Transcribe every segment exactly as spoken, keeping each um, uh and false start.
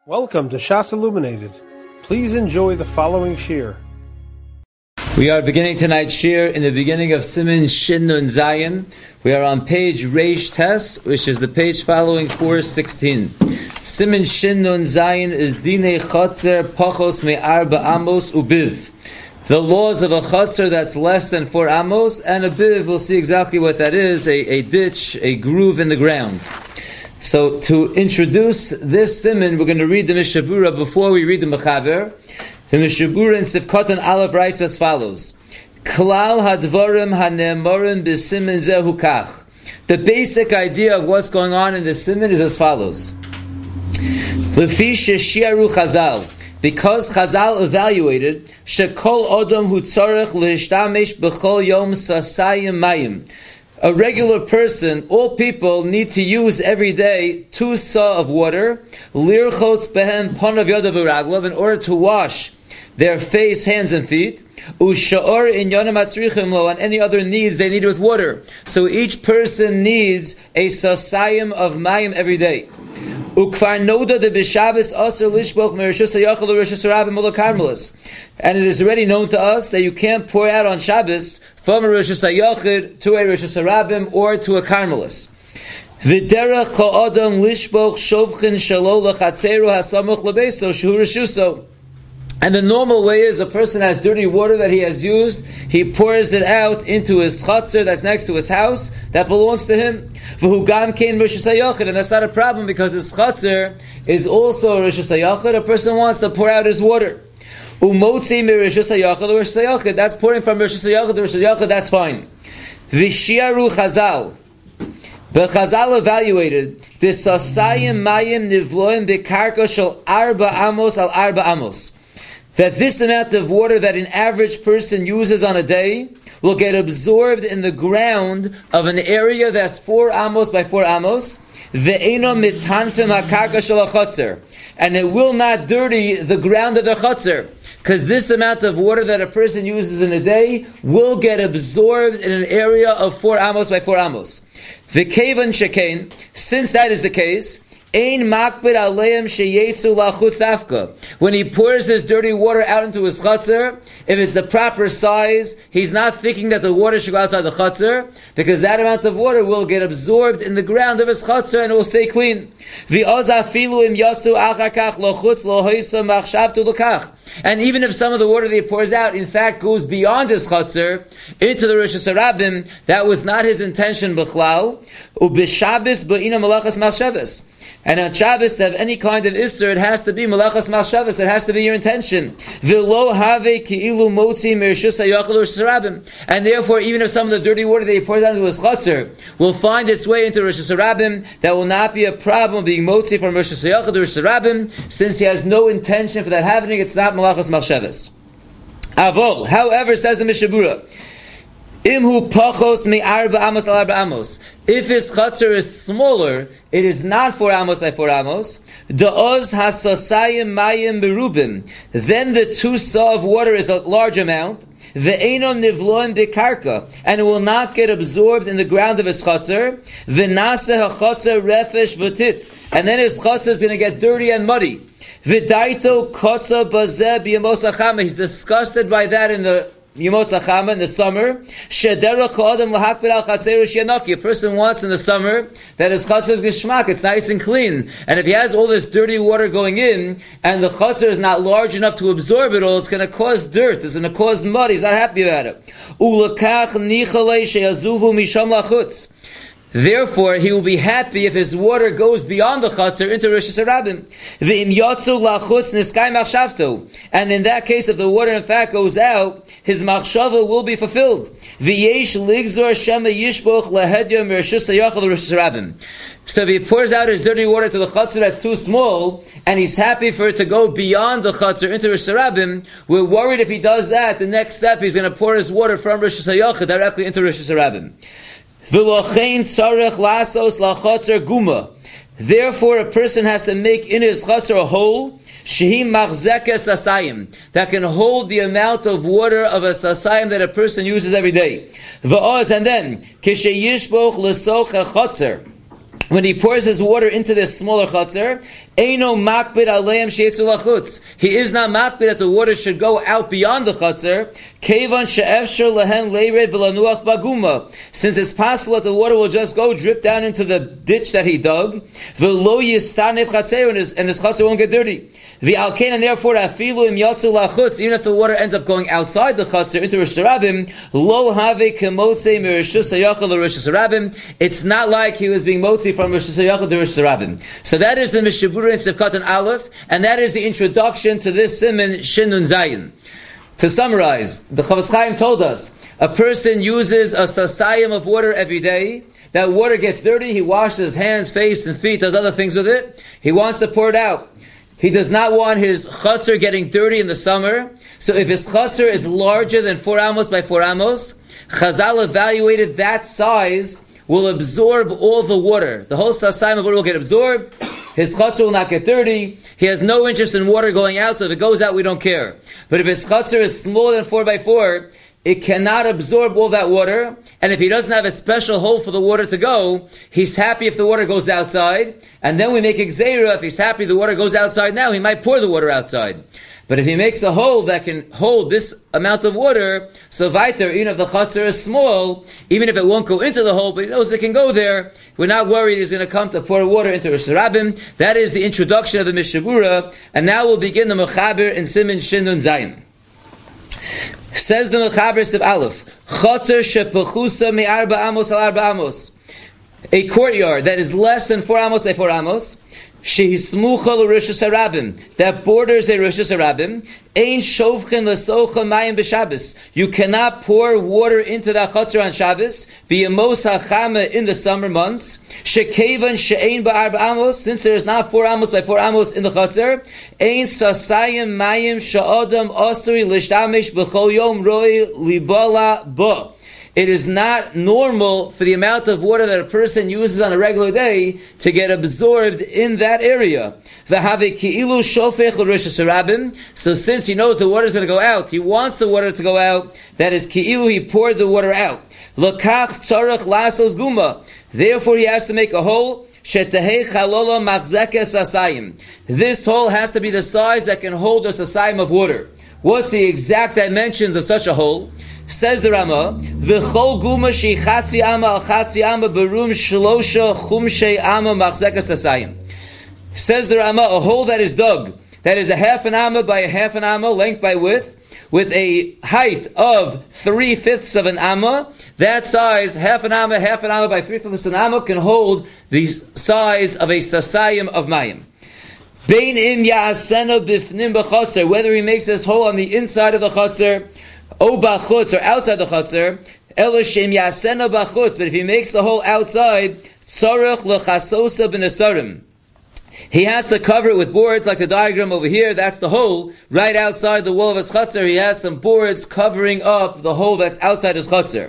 Welcome to Shas Illuminated. Please enjoy the following shir. We are beginning tonight's shir in the beginning of Siman Shin Nun Zayin. We are on page Reish Tes, which is the page following four sixteen. Siman Shin Nun Zayin is Dinei Chotzer Pachos Me'arba Amos Ubiv. The laws of a chotzer that's less than four amos, and a biv, we'll see exactly what that is, a, a ditch, a groove in the ground. So to introduce this siman, we're going to read the Mishabura before we read the Mechaber. The Mishabura in Sivkatan Aleph writes as follows: Klal hadvarim hane'emorim b'siman zehu kach. The basic idea of what's going on in the siman is as follows: Lefi sheshiaru Chazal, because Chazal evaluated shekol odom hu tzorech leishtamesh b'chol yom sasayim mayim. A regular person, all people need to use every day two saw of water, lirchotz behem ponav yodav uraglov, in order to wash their face, hands, and feet, usha'or in yonam atzrichim lo, and any other needs they need with water. So each person needs a sasayim of mayim every day. Ukvar noda de b'Shabbos aser lishboch merishus hayachal u'rishus harabim ula karmelis. And it is already known to us that you can't pour out on Shabbos from a rishus hayachid to a rishus harabim or to a karmelis. V'derech kol adam lishboch shovchin shalo lachatzeru hasamuch lebeso shu rishuso. And the normal way is a person has dirty water that he has used, he pours it out into his chatzar that's next to his house, that belongs to him. And that's not a problem because his chatzar is also a rishus hayachid. A person wants to pour out his water. That's pouring from rishus hayachid to rishus hayachid, that's fine. Vishiaru Chazal. But Chazal evaluated the sasayim mayim nivloim bekarka shel arba amos al arba amos. That this amount of water that an average person uses on a day will get absorbed in the ground of an area that's four amos by four amos, ve'eno mitanfim hakarka shel hachotzer, and it will not dirty the ground of the chotzer, because this amount of water that a person uses in a day will get absorbed in an area of four amos by four amos. V'kevan shekain, since that is the case, Ein makbid aleim sheyetzu lachutz dafka. When he pours his dirty water out into his chutzner, if it's the proper size, he's not thinking that the water should go outside the chutzner, because that amount of water will get absorbed in the ground of his chutzner and it will stay clean. V'oz afilu im yatzu achar kach lochutz lohoisa machshavtu lokach. And even if some of the water that he pours out, in fact, goes beyond his chutzner into the rishus harabim, that was not his intention b'chlal. Ub'shabbos b'ina malachas machshavos. And on Shabbos, to have any kind of Isser, it has to be Malachas Machshavos, it has to be your intention. V'lo have ki'ilu motzi merishus hayachal u'rishus harabim. And therefore, even if some of the dirty water that he pours out into his chutzner will find its way into Rishus harabim, that will not be a problem being motzi from Rishus hayachal to Rishus harabim, since he has no intention for that happening, it's not Malachas Machshavos. Avol, however, says the Mishabura, Imhu pachos mi arba amos al arba amos. If his chutzner is smaller, it is not four amos by four amos. Da'oz hasosayim mayim berubim. Then the two saw of water is a large amount. Ve'enom nivloim bekarka, and it will not get absorbed in the ground of his chutzner. V'naseh hachutzer refesh v'tit, and then his chutzner is going to get dirty and muddy. V'daito kotza bazeh b'yamos hachama. He's disgusted by that in the Yomot Zachama in the summer. A person wants in the summer that his chutzner is geshmak, it's nice and clean. And if he has all this dirty water going in, and the chutzner is not large enough to absorb it all, it's going to cause dirt, it's going to cause mud, he's not happy about it. Therefore, he will be happy if his water goes beyond the chutzner into rishus harabim. And in that case, if the water in fact goes out, his machshava will be fulfilled. So if he pours out his dirty water to the chutzner that's too small, and he's happy for it to go beyond the chutzner into rishus harabim, we're worried if he does that, the next step he's going to pour his water from rishus hayachid directly into rishus harabim. Therefore, a person has to make in his chutzner a hole that can hold the amount of water of a sasayim that a person uses every day. And then, when he pours his water into this smaller chutzner, Eino makbid aleim sheitzu lachutz. He is not makbid that the water should go out beyond the chutzner. Kevan she'efshar lehen leired v'lanuach baguma. Since it's possible that the water will just go drip down into the ditch that he dug. V'lo yistanef chatzer, and his, and his chutzner won't get dirty. The alkein, and therefore afilu im yatzu lachutz, even if the water ends up going outside the chutzner into Rosh Hashanah, lo have kemotze mirishus hayachal to Rosh Hashanah. It's not like he was being motzi from Rosh Hashanah to Rosh Hashanah. So that is the Mishabura in Sefkat and Aleph, and that is the introduction to this Siman Shin Nun Zayin. To summarize, the Chavetz Chaim told us, a person uses a sasayim of water every day. That water gets dirty, he washes his hands, face, and feet, does other things with it. He wants to pour it out. He does not want his chutzner getting dirty in the summer. So if his chutzner is larger than four amos by four amos, Chazal evaluated that size will absorb all the water. The whole sasayim of water will get absorbed. His chutzner will not get dirty. He has no interest in water going out, so if it goes out, we don't care. But if his chutzner is smaller than four by four, it cannot absorb all that water. And if he doesn't have a special hole for the water to go, he's happy if the water goes outside. And then we make a gzeira. If he's happy the water goes outside now, he might pour the water outside. But if he makes a hole that can hold this amount of water, so weiter, even if the chutzner is small, even if it won't go into the hole, but he knows it can go there, we're not worried he's going to come to pour water into Rosh Hashanah. That is the introduction of the Mishabura, and now we'll begin the Mechaber in Siman Shin Nun Zayin. Says the Mechaber of Aleph, Chotzer shepechusa mi arba amos al arba amos. A courtyard that is less than four amos by four amos, shehismucha l'Rosh Hashanah, that borders a Rosh Hashanah, ein shovchen l'socha mayim b'Shabbos. You cannot pour water into that chutzner on Shabbos, b'yamos hachama in the summer months, shekevan she'ein ba'arba amos, since there is not four amos by four amos in the chutzner, ein sasayim mayim sha'adam asuri l'shtamish b'chol yom roi libala ba. It is not normal for the amount of water that a person uses on a regular day to get absorbed in that area. So since he knows the water is going to go out, he wants the water to go out, that is ki'ilu, he poured the water out. Therefore he has to make a hole. This hole has to be the size that can hold a sasayim of water. What's the exact dimensions of such a hole? Says the Rama, V'chol guma shi chatzi ama al chatzi ama berum shlosha chumshei ama machzekas asayim. Says the Rama, a hole that is dug, that is a half an amma by a half an amma, length by width, with a height of three-fifths of an amma, that size, half an amma, half an amma by three-fifths of an amma, can hold the size of a sasayim of mayim. Bein im ya'asena bifnim b'chotzer, whether he makes this hole on the inside of the chotzer, o b'chutz, or outside the chotzer, ela shem ya'asena b'chutz, but if he makes the hole outside, tzarech l'chasosa b'nesarim. He has to cover it with boards, like the diagram over here. That's the hole right outside the wall of his chutzner. He has some boards covering up the hole that's outside his chutzner.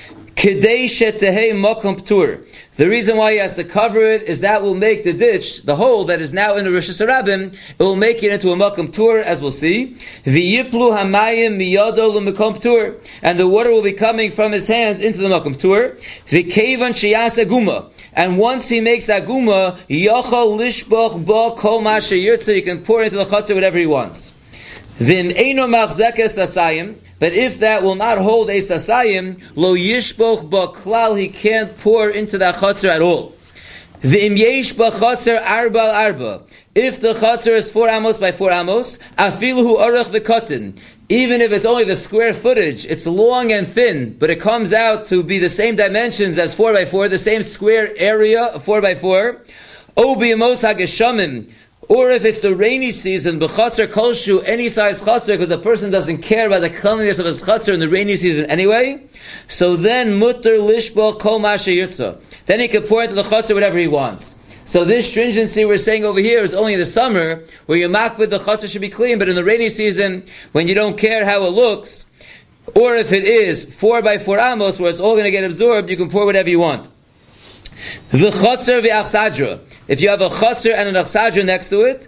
Kedei shetehei makom ptur. The reason why he has to cover it is that will make the ditch, the hole that is now in the Rosh Hashanah, it will make it into a makom ptur, as we'll see. V'yiplu hamayim miyado l'makom ptur, and the water will be coming from his hands into the makom ptur. V'kevan sheyasa guma, and once he makes that guma, yachal lishboch ba kol masha yirtza, he can pour into the chutzner whatever he wants. V'im eino machzekes asayim. But if that will not hold a sasayim, lo yishboch b'klal, he can't pour into that chutzner at all. V'im yesh b'chutzner arba al arba. If the chutzner is four amos by four amos, afilu hu arach v'kotin. Even if it's only the square footage, it's long and thin, but it comes out to be the same dimensions as four by four, the same square area of four by four. O b'yamos hageshamim. Or if it's the rainy season, b'chatzar kolshu, any size chatzar, because the person doesn't care about the cleanliness of his chatzar in the rainy season anyway, so then mutter lishbo kol masha yirtza. Then he can pour into the chatzar whatever he wants. So this stringency we're saying over here is only in the summer, where your makbid, the chatzar should be clean, but in the rainy season, when you don't care how it looks, or if it is four by four amos, where it's all going to get absorbed, you can pour whatever you want. The chutzner v'achsadra. If you have a chutzner and an achsadra next to it,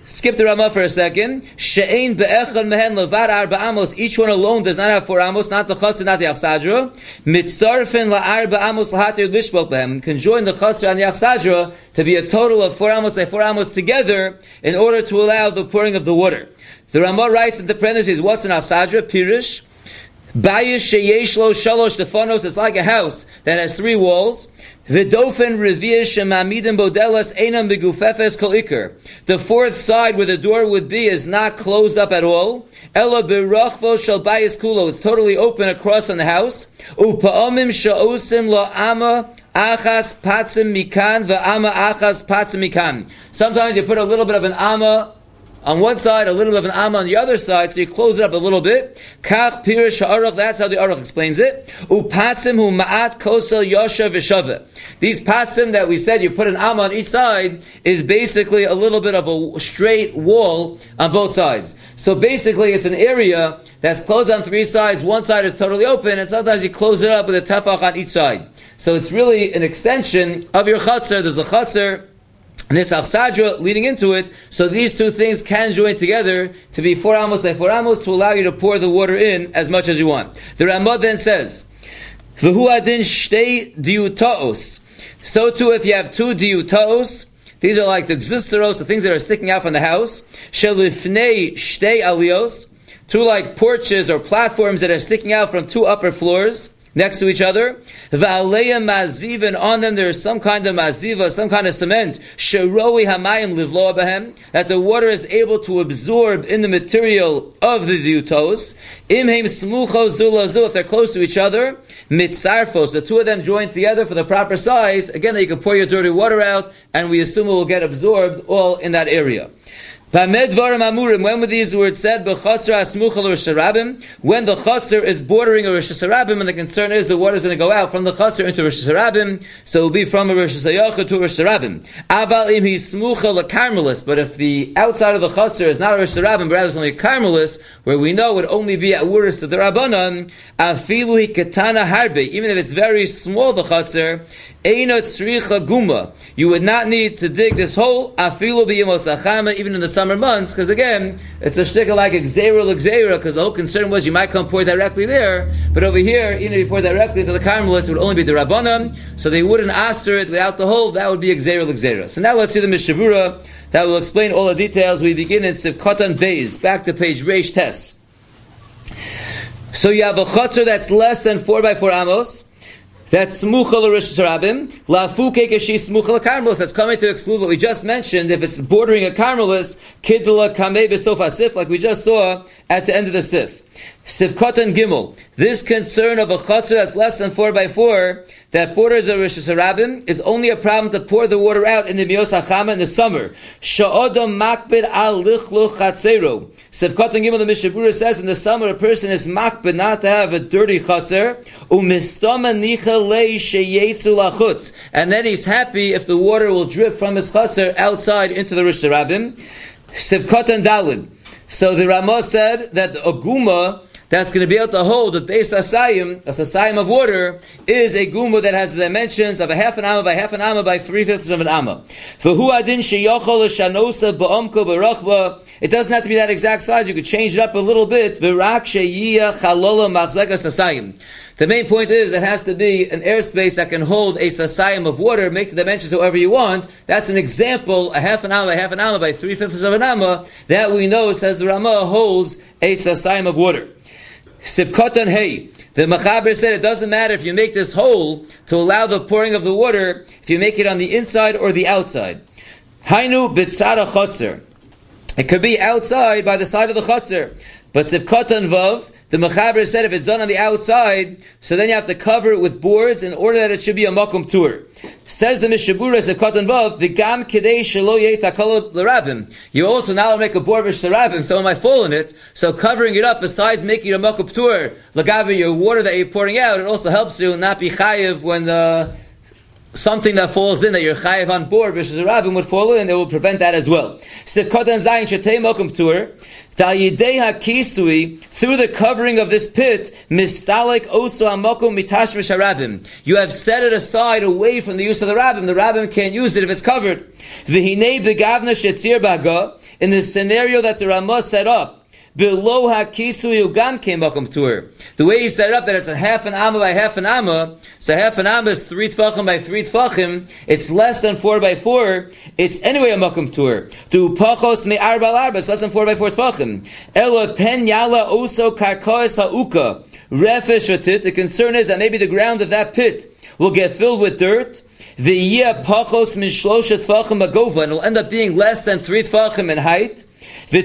Skip the Ramah for a second. She'ein be'echad mehen levad arba amos. Each one alone does not have four amos, not the chatzar, not the achsadra. Mitzdarfen la'arba amos lahatir lishbok behem. Can join the chatzar and the achsadra to be a total of four amos and four amos together in order to allow the pouring of the water. The Ramah writes in the parentheses, what's an achsadra? Pirish. Bayis sheyesh lo shalosh tefanos. It's like a house that has three walls. V'dofen revi'ah shemamidim bodelas einam begufefes kol iker. The fourth side where the door would be is not closed up at all. Ela berachvo shel bayis kulo. It's totally open across on the house. Upa'omim sha'osim lo ama achas patzim mikan v'ama achas patzim mikan. Sometimes you put a little bit of an ama on one side, a little bit of an amma on the other side, so you close it up a little bit. Kach pirish ha'aruch, that's how the aruch explains it. Upatzim hu ma'at kosel yosha v'shava. These patzim that we said you put an amma on each side is basically a little bit of a straight wall on both sides. So basically it's an area that's closed on three sides. One side is totally open, and sometimes you close it up with a tefach on each side. So it's really an extension of your chatzar. There's a chatzar, and this achsadra leading into it, so these two things can join together to be four amos and four amos to allow you to pour the water in as much as you want. The Ramah then says, "V'hu adin shtei diutaos." So too, if you have two diutaos, these are like the gzisteros, the things that are sticking out from the house. Shelifnei shtei alios, two like porches or platforms that are sticking out from two upper floors next to each other. Va'aleya maziv, and on them there is some kind of maziva, some kind of cement. Sheroi hamayim livloa behem, that the water is able to absorb in the material of the diutos. Imheim smucho zulazu, if they're close to each other. Mitzdarfos, the two of them join together for the proper size. Again, that you can pour your dirty water out, and we assume it will get absorbed all in that area. When were these words said? When the chatzar is bordering a Rosh Hashanah, and the concern is the water is going to go out from the chatzar into Rosh Hashanah, so it will be from a Rosh Hashanah to Rosh Hashanah. But if the outside of the chatzar is not a Rosh Hashanah, but rather it's only a karmelis, where we know it would only be at Wuris to the Rabbanan, afilu ketana harbe, even if it's very small, the chatzar, eina tzricha guma, you would not need to dig this hole, afilu b'yemos achama, even in the summer months, because again, it's a shtickle like exera l'exera, because the whole concern was you might come pour directly there, but over here, even if you pour directly to the karmelis, it would only be the Rabbanan, so they wouldn't aser it without the hole, that would be exera l'exera. So now let's see the Mishabura, that will explain all the details. We begin in Sivkotan Beis, back to page Reish Tes. So you have a chatzar that's less than four by four amos, that's smucha l'Rosh Hashanah, lafu kekeshi smucha l'karmelis. That's coming to exclude what we just mentioned. If it's bordering a karmelis, kidla kamei b'sof asif, like we just saw at the end of the sif. Sivkotan Gimel. This concern of a chatzar that's less than four by four that borders a Rosh Hashanah is only a problem to pour the water out in the Miyos HaChama in the summer. Sha'odom makbid al lichluch chatzero. Sivkotan Gimel, the Mishabura says, in the summer a person is makbid not to have a dirty chatzar. Umistama nicha lei sheyetzu lachutz. And then he's happy if the water will drip from his chatzar outside into the Rosh Hashanah. Sivkotan Dalid. So the Ramah said that the aguma that's going to be able to hold a beis asayim, a sasayim of water, is a guma that has the dimensions of a half an amma by half an amma by three-fifths of an amma. V'hu adin sheyochol shanosa ba'omko b'rachba. It doesn't have to be that exact size. You could change it up a little bit. V'rak sheyiyah chalola machzekas sasayim. The main point is it has to be an airspace that can hold a sasayim of water. Make the dimensions however you want. That's an example, a half an amma by half an amma by three-fifths of an amma. That we know, says the Ramah, holds a sasayim of water. Sivkotan Hey. The Machaber said it doesn't matter if you make this hole to allow the pouring of the water, if you make it on the inside or the outside. Hainu bitzara chotzer. It could be outside by the side of the chotzer. But Sivkotan Vav, the Machaber said if it's done on the outside, so then you have to cover it with boards in order that it should be a makom tur. Says the Mishabura, Sivkotan Vav, the gam kidei shelo yeh takol l'rabim. You also now make a board v'sh l'rabim, so it might fall in it. So covering it up, besides making it a makom tur, l'gabi your water that you're pouring out, it also helps you not be chayiv when the something that falls in that you're chayiv on board, v'sh l'rabim would fall in, it will prevent that as well. Sivkotan zayin shetei makom tur. Through the covering of this pit, mistalik oso amakom mitashmish harabim. You have set it aside away from the use of the rabbim. The rabbim can't use it if it's covered. V'hinei begavna shetzir baga. in the scenario that the Ramah set up, below hakisu yugam came makom tour. The way he set it up, that it's a half an amma by half an amma, so half an amma is three tfachim by three tfachim, it's less than four by four, it's anyway a makom tour. Do pachos me arba al arba, it's less than four by four tfachim. Ela pen yala oso karkois ha'uka, refesh v'tit, the concern is that maybe the ground of that pit will get filled with dirt, the yeh pachos min shlosha tfachim agova, and it will end up being less than three tfachim in height, so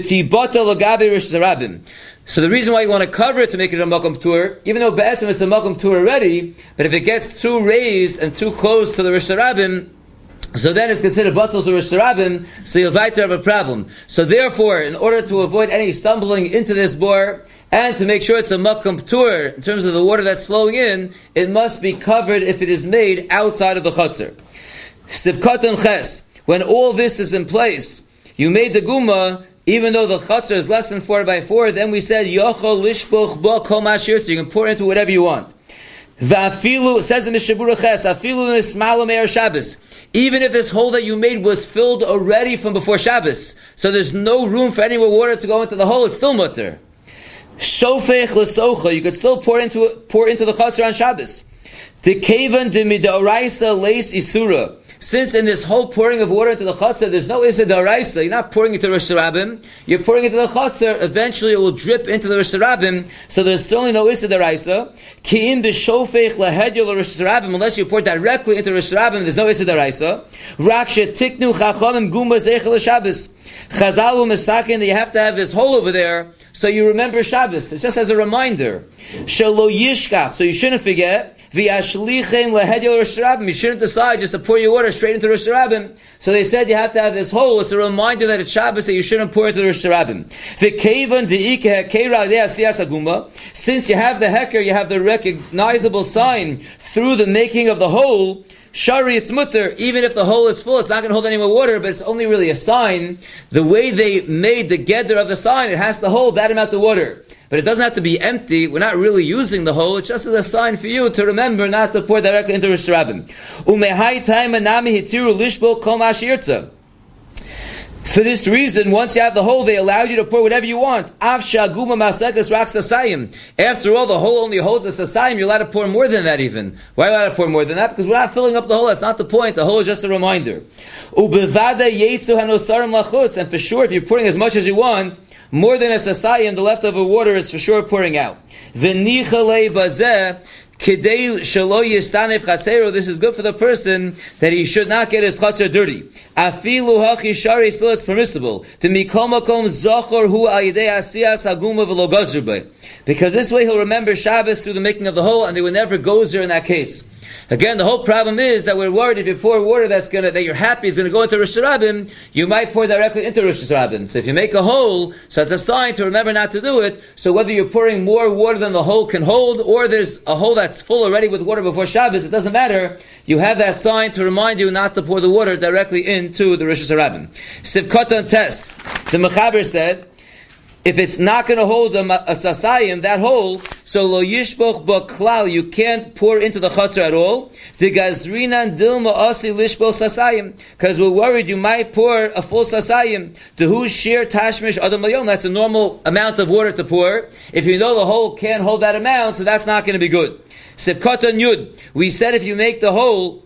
the reason why you want to cover it to make it a makom tour, even though be'etzim it's a makom tour already, but if it gets too raised and too close to the Rosh Hashanah, so then it's considered batal to Rosh Hashanah, so you'll have a problem. So therefore, in order to avoid any stumbling into this bore, and to make sure it's a makom tour in terms of the water that's flowing in, it must be covered if it is made outside of the chutzner. Sivkaton ches, when all this is in place, you made the guma, even though the chutzner is less than four by four, then we said, Yochol lishboch bo kol mashir, so you can pour into whatever you want. Va'afilu, says the Mishabura Ches, afilu nismalu me'er Shabbos. Even if this hole that you made was filled already from before Shabbos, so there's no room for any more water to go into the hole, it's still mutter. Shofech l'socha, you could still pour into pour into the chutzner on Shabbos. Dekevan de midoraisa leis isura. Since in this whole pouring of water into the chutzner, there's no Issa D'Oraisa, you're not pouring into the Rosh Hashanah, you're pouring into the chutzner, eventually it will drip into the Rosh Hashanah, so there's certainly no Issa D'Oraisa. Ki'im b'shofech lahedyo l'Rosh Hashanah, unless you pour directly into Rosh Hashanah, there's no Issa D'Oraisa. Rak shetiknu chachamim gumba zeichel l'Shabbos. Chazal u'mesakin, that you have to have this hole over there, so you remember Shabbos. It's just as a reminder. Shelo yishkach, so you shouldn't forget. V'yashlichem lahedyo Rosh Hashanah, you shouldn't decide just to pour your water straight into Rosh Hashanah. So they said you have to have this hole. It's a reminder that it's Shabbos that you shouldn't pour into Rosh Hashanah. V'kevan de'ike hekeira de'asiyas haguma. Since you have the heker, you have the recognizable sign through the making of the hole. Shari, it's mutter. Even if the hole is full, it's not going to hold any more water, but it's only really a sign. The way they made the gedder of the sign, it has to hold that amount of water. But it doesn't have to be empty. We're not really using the hole. It's just as a sign for you to remember not to pour directly into Rosh Hashanah. For this reason, once you have the hole, they allow you to pour whatever you want. After all, the hole only holds a sasayim. You're allowed to pour more than that even. Why are you allowed to pour more than that? Because we're not filling up the hole. That's not the point. The hole is just a reminder. And for sure, if you're pouring as much as you want, more than a sasayim, the leftover water is for sure pouring out. This is good for the person that he should not get his chutzner dirty. Afilu hachi shari, still it's permissible. To mikom makom zochor hu al yedei asiyas haguma v'lo gozer b'ay. Because this way he'll remember Shabbos through the making of the hole, and they will never gozer in that case. Again, the whole problem is that we're worried if you pour water that's gonna that you're happy is gonna go into Rosh Hashanah, you might pour directly into Rosh Hashanah. So if you make a hole, so it's a sign to remember not to do it. So whether you're pouring more water than the hole can hold, or there's a hole that's full already with water before Shabbos, it doesn't matter. You have that sign to remind you not to pour the water directly into the Rosh Hashanah. Sivkatan Tes, the Mechaber said, if it's not going to hold a, a sasayim, that hole, so lo yishboch b'klal, you can't pour into the chutzner at all. The gazrinan dilma asi lishbo sasayim, because we're worried you might pour a full sasayim. The hu shir tashmish adam layom, that's a normal amount of water to pour. If you know the hole can't hold that amount, so that's not going to be good. Sivkatan yud, we said if you make the hole,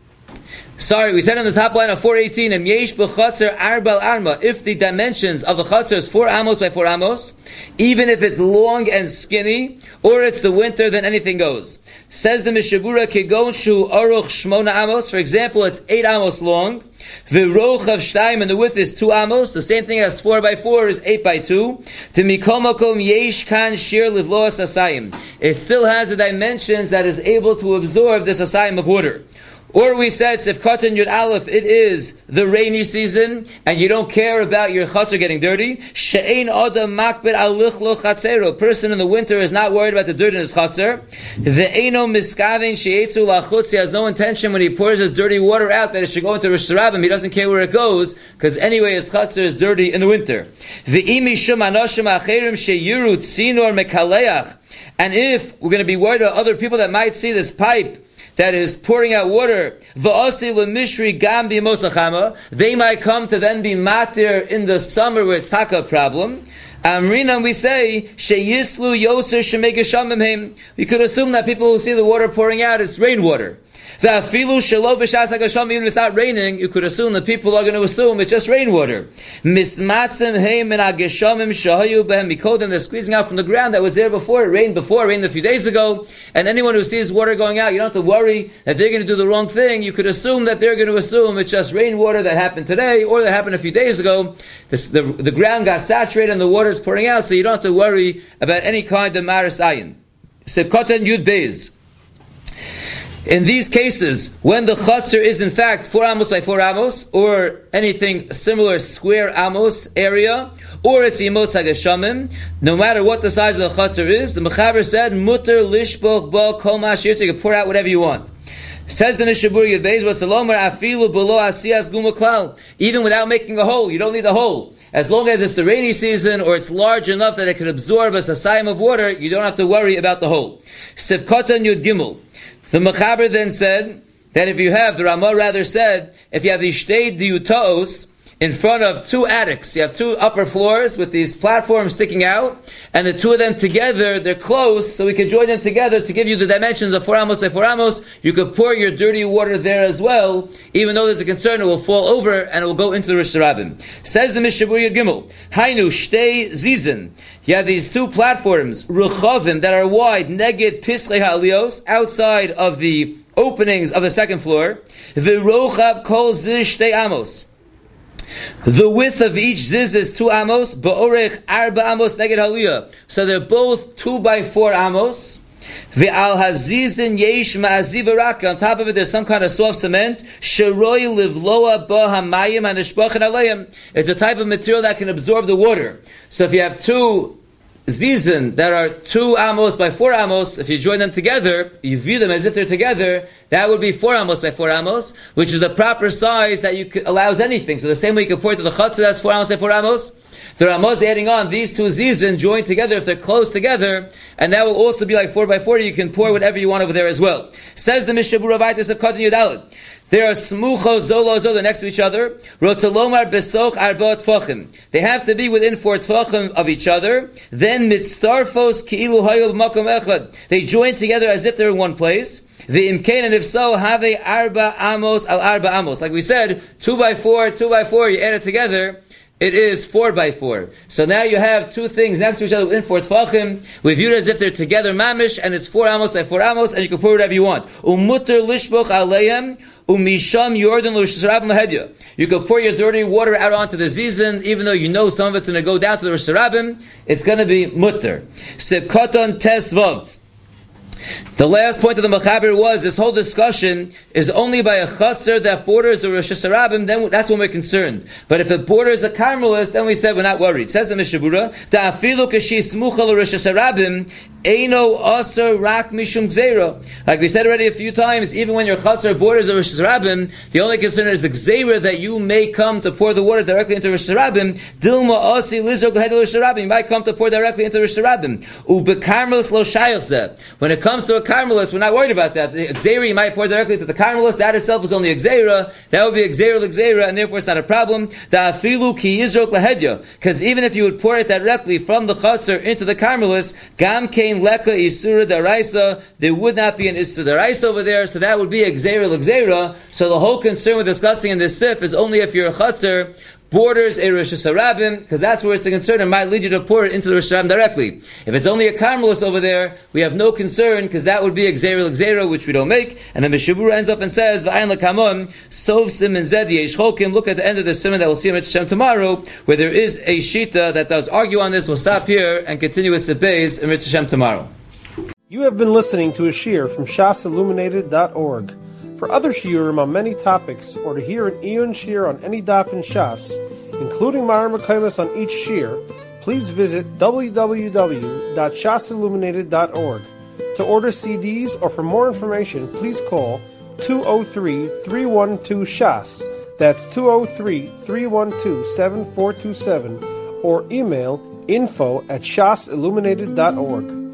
Sorry, we said on the top line of four eighteen, Em yesh b'chutzner arbal arma. If the dimensions of the chutzner is four amos by four amos, even if it's long and skinny, or it's the winter, then anything goes. Says the Mishabura, Kegon shu aruch shmona amos. For example, it's eight amos long. V'roch of shtayim, and the width is two amos. The same thing as four by four is eight by two. To mikomakom yesh kan shir livloas asayim. It still has the dimensions that is able to absorb this asayim of water. Or we said, if Katan Yud Aleph, it is the rainy season, and you don't care about your chutzner getting dirty. She'ein adam makbid al lichlo chatzero. A person in the winter is not worried about the dirt in his chutzner. Ve'eno miskaven she'etzu lachutz. He has no intention when he pours his dirty water out that it should go into Rosh Hashanah. He doesn't care where it goes, because anyway his chutzner is dirty in the winter. Ve'imi shum anoshim acherim she'yiru tzinor mekaleach. And if we're going to be worried about other people that might see this pipe that is pouring out water, v'asi l'mishri gam b'yemos hachama, they might come to then be matir in the summer where it's taka problem. Amrina, we say, sheyislu yoser shemegeshamim. We could assume that people who see the water pouring out is rainwater. Even if it's not raining, you could assume that people are going to assume it's just rainwater. They're squeezing out from the ground that was there before. It rained before, it rained a few days ago. And anyone who sees water going out, you don't have to worry that they're going to do the wrong thing. You could assume that they're going to assume it's just rainwater that happened today or that happened a few days ago. This, the, the ground got saturated and the water is pouring out, so you don't have to worry about any kind of maris ayin. Sevkotan Yud Beis. In these cases, when the chutzner is in fact four amos by four amos, or anything similar, square amos area, or it's yemos hageshamim, no matter what the size of the chutzner is, the mechaber said, mutter lishboch bo kol mashir, you can pour out whatever you want. Says the Mishnah Berurah Yud Beis, v'salomer afilu below asiyas guma klal, even without making a hole, you don't need a hole. As long as it's the rainy season, or it's large enough that it can absorb a sasayim of water, you don't have to worry about the hole. Sivkotan Yud Gimel. The Mechaber then said that if you have, the Ramah rather said, if you have these shtei diutaos in front of two attics, you have two upper floors with these platforms sticking out, and the two of them together, they're close, so we can join them together to give you the dimensions of four amos by four amos. You could pour your dirty water there as well, even though there's a concern it will fall over and it will go into the Rosh Hashanah. Says the Mishnah Berurah Yud Gimel, Hainu shtei zizin. You have these two platforms, ruchavim, that are wide, neged pislei ha'alios, outside of the openings of the second floor. V'rochav kol ziz shtei amos. The width of each ziz is two amos, ba'orech arba amos neged haliyah. So they're both two by four amos. Ve'al hazizin yesh ma'aziv araka. On top of it, there's some kind of soft cement. Sheroi livloa bo hamayim hanishbachin alayim. It's a type of material that can absorb the water. So if you have two zizin that are two amos by four amos, if you join them together, you view them as if they're together, that would be four amos by four amos, which is the proper size that you could, allows anything. So the same way you can pour it to the chutzner, that's four amos by four amos. The Ramah is adding on these two zizin joined together if they're close together, and that will also be like four by four. You can pour whatever you want over there as well. Says the Mishnah Berurah Vaitis of Katan Yudalid. They are smucho zolo zolo next to each other. Rotalomar besoch arba tfachim. They have to be within four tfachim of each other. Then mitztarfos ki'ilu hayu b'makom echad. They join together as if they're in one place. The imkain, and if so, have a arba amos al arba amos. Like we said, two by four, two by four. You add it together, it is four by four. So now you have two things next to each other within four tfachim. We view it as if they're together mamish, and it's four amos by four amos, and you can pour whatever you want. Umutter lishboch aleihem umisham yordan l'risharabim lahedya. You can pour your dirty water out onto the zizin, even though you know some of it's going to go down to the risharabim. It's going to be mutter. Sivkoton tesvav. The last point of the Mechaber was this whole discussion is only by a chutzner that borders a Rosh Hashanah, then that's when we're concerned. But if it borders a Carmelist, then we said we're not worried. It says the Mishnah Berurah, "Ta'afilu kashi smucha l'Rosh Hashanah, eino aser rak mishum gzeira." Like we said already a few times, even when your chutzner borders a Rosh Hashanah, the only concern is a gzeira that you may come to pour the water directly into Rosh Hashanah. Dilma asi lizok l'hedel Rosh Hashanah. You might come to pour directly into Rosh Hashanah. Ube Carmelist lo shayach zeh. When it comes to a Carmelist, we're not worried about that. The Gzeira you might pour directly to the Carmelist. That itself is only a Gzeira. That would be a Gzeira l'Gzeira, and therefore it's not a problem. Da'afilu ki yizrok lahedya. Because even if you would pour it directly from the Chatzar into the Carmelist, gam kein leka isura daraisa, there would not be an isura daraisa over there, so that would be a Gzeira l'Gzeira. So the whole concern we're discussing in this sif is only if you're a Chatzar borders a Rosh Hashanah, because that's where it's a concern. It might lead you to pour it into the Rosh Hashanah directly. If it's only a Carmelist over there, we have no concern, because that would be a Gzeira l'Gzeira, which we don't make. And then Mishnah Berurah ends up and says, V'ayin l'kamon, sov simen zed yesh cholkim. Look at the end of the simon that we'll see in Mitzvah tomorrow, where there is a shita that does argue on this. We'll stop here and continue with Sebeis in Mitzvah tomorrow. You have been listening to a shiur from shas illuminated dot org. For other shiurim on many topics, or to hear an Iyun shiur on any daf in Shas, including Mareh Mekomos on each shiur, please visit w w w dot shas illuminated dot org. To order C Ds or for more information, please call two oh three, three one two, shas. That's two oh three, three one two, seven four two seven, or email info at shas illuminated dot org.